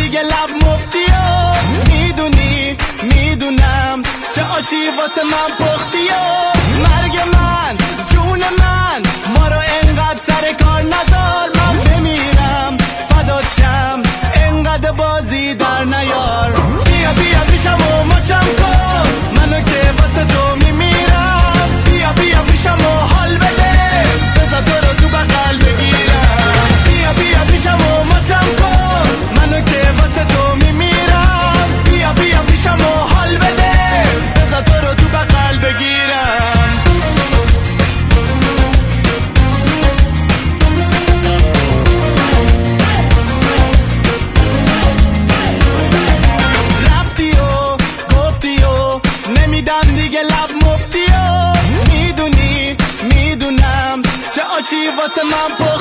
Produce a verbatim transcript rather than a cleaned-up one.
دیگه لب مفتی و میدونی میدونم چه آشی واسه من پختی و مرگ من جون من ما رو انقدر سر کار نذار من بمیرم فدات شم انقدر بازی در نیار بیا بیا پیشم و مچم کن منو که واسه تو میمیرم بیا بیا پیشم و حال بده بذار تو رو تو بغل بگیرم بیا بیا پیشم و مچم کن منو که واسه تو میمیرم بیا بیا پیشم و حال بده بذار تو رو تو بغل بگیرم رفتی و گفتی و نمیدم دیگه لب مفتی و میدونی میدونم چه آشی واسه من